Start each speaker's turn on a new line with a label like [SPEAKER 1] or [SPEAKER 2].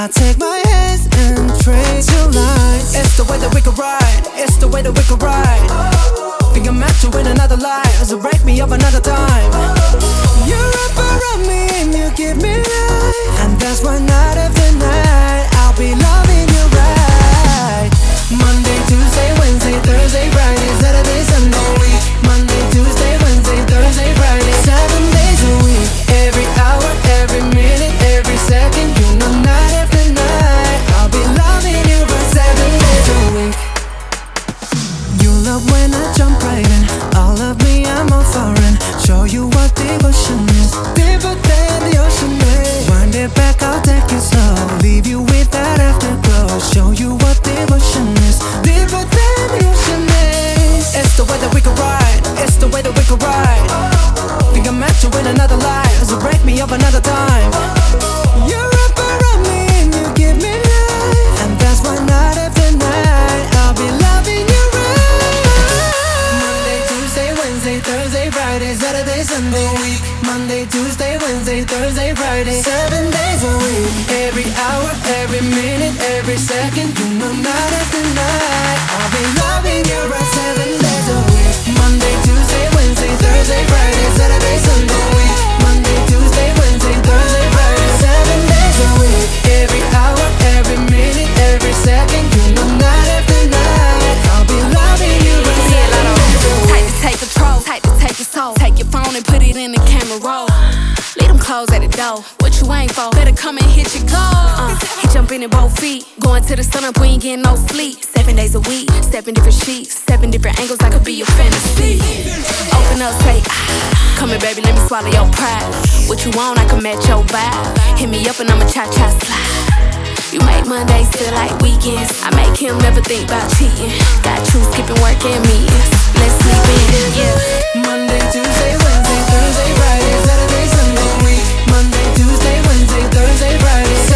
[SPEAKER 1] I take my hands and trace your lines. It's the way that we could ride, it's the way that we could ride. Think I'm meant to win another life, so break me up another time. You wrap around me and you give me life, and that's why night after night I'll be loving you right. Monday, Tuesday, Wednesday, Thursday, Friday, Saturday, Sunday, week. Monday, Tuesday, Wednesday, Thursday, Friday, 7 days a week. Every hour, every minute, every second, you know night after night I'll be loving you for 7 days a week. You love when I jump right in, all of me I'm all foreign. Show you what devotion is, deeper than the ocean is. Wind it back, I'll take it slow, leave you with that afterglow. Show you what devotion is, deeper than the ocean is. It's the way that we could ride, it's the way that we could ride. Think I'm meant to win another life, so break me up another time. You wrap around me and you give me life, and that's why night after night I'll be loving you right. Monday, Tuesday, Wednesday, Thursday, Friday, Saturday, Sunday, week. Monday, Tuesday, Wednesday, Thursday, Friday, 7 days a week. Every hour, every minute, every second, you know night after night I'll be loving you right 7 days a week. Monday, Tuesday, Wednesday, Thursday, Friday, Saturday, Sunday, week. Monday, Tuesday, Wednesday, Thursday, Friday, 7 days a week. Every hour, every minute, every second, you know night after night I'll be loving you right 7 days a week.
[SPEAKER 2] Tight to take control, tight to take your soul. Take your phone and put it in the camera roll. Leave them clothes at the door. What you ain't for? Better come and hit your goal. He jumping in both feet. Going to the sun up, we ain't getting no sleep. 7 days a week, 7 different sheets, 7 different angles, I could be your fantasy. Open up, say, come here, baby, let me swallow your pride. What you want, I can match your vibe. Hit me up and I'ma cha-cha slide. You make Mondays feel like weekends. I make him never think about cheating. Got you skipping work and meetings. Let's sleep in, yeah.
[SPEAKER 1] Monday, Tuesday, Wednesday, Thursday, Friday, Saturday, Sunday, week. Monday, Tuesday, Wednesday, Thursday, Friday,